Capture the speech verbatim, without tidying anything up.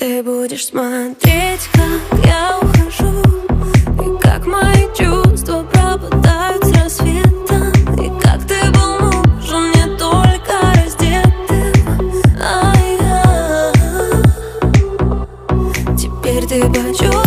ты будешь смотреть, как я ухожу, и как мои чувства пропадают с рассветом, и как ты был нужен мне только раздетым. А я теперь ты почувствуешь.